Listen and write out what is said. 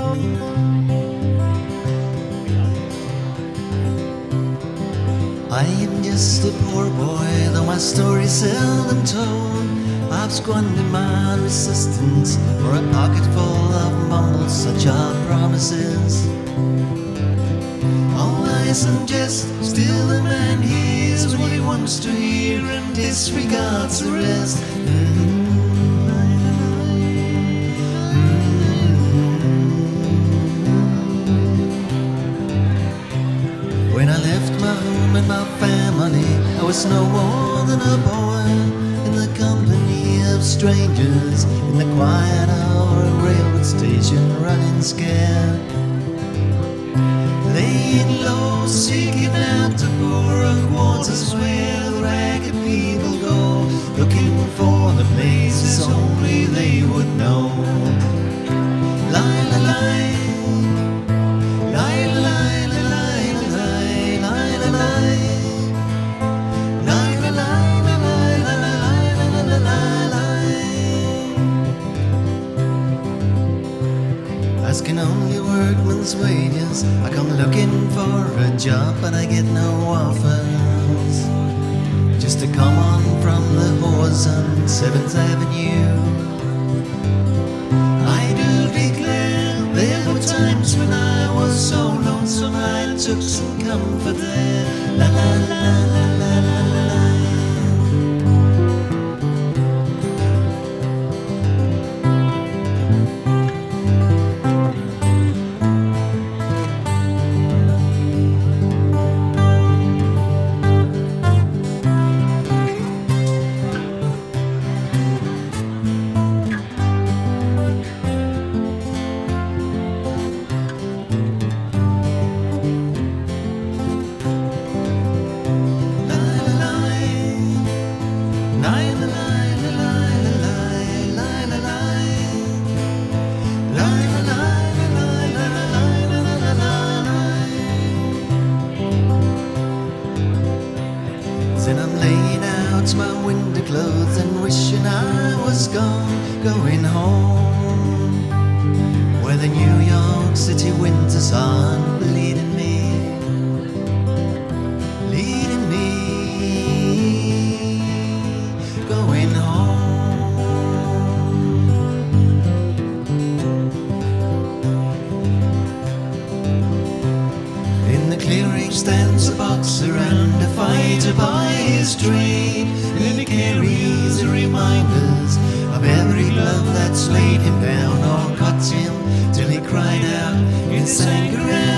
I am just a poor boy, though my story's seldom told. I've squandered my resistance for a pocket full of mumbles, such are promises. All lies and jest, still the man hears what he wants to hear and disregards the rest. When I left my home and my family, I was no more than a boy in the company of strangers, in the quiet hour of railroad station, running scared, laying low, seeking out to poorer quarters where the ragged people go, looking for the places only they would know. Lie, lie, lie. Asking only workman's wages, I come looking for a job but I get no offers. Just to come on from the whores on 7th Avenue. I do declare there were times when I was so lonesome I took some comfort there. La la la la la la la. And I'm laying out my winter clothes and wishing I was gone, going home, where the New York City winters are leading me, going home. In the clearing stands a boxer and a fighter by his trade, and he carries the reminders of every glove that's laid him down or cut him till he cried out in anger.